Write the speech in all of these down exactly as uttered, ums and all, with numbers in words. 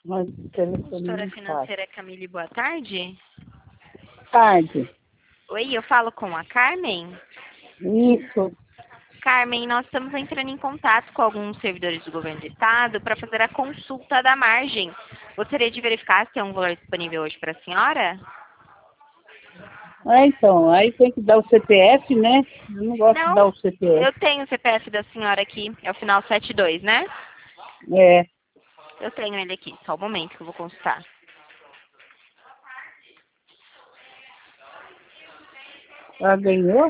Mas telefone Consultora não faz. financeira Camille, boa tarde. Tarde. Oi, eu falo com a Carmen. Isso. Carmen, nós estamos entrando em contato com alguns servidores do governo do estado para fazer a consulta da margem. Gostaria de verificar se tem um valor disponível hoje para a senhora? Ah, então, aí tem que dar o C P F, né? Eu não gosto de dar Não, o C P eu F. tenho o C P F da senhora aqui, é o final setenta e dois, né? É. Eu tenho ele aqui, só um momento que eu vou consultar. Ela ganhou?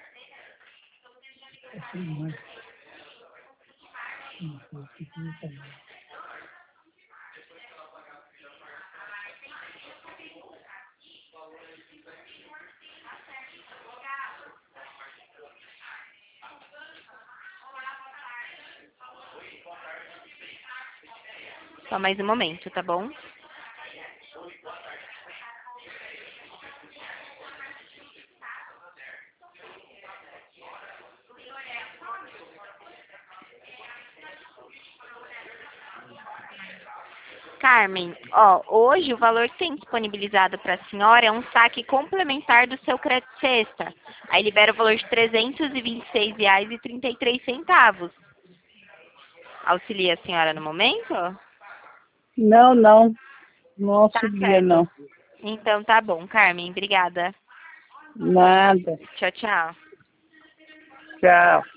Só mais um momento, tá bom? Carmen, ó, hoje o valor que tem disponibilizado para a senhora é um saque complementar do seu crédito sexta. Aí libera o valor de trezentos e vinte e seis reais e trinta e três centavos. Auxilia a senhora no momento? Não, não. Não Tá auxilia, certo. não. Então tá bom, Carmen. Obrigada. Nada. Tchau, tchau. Tchau.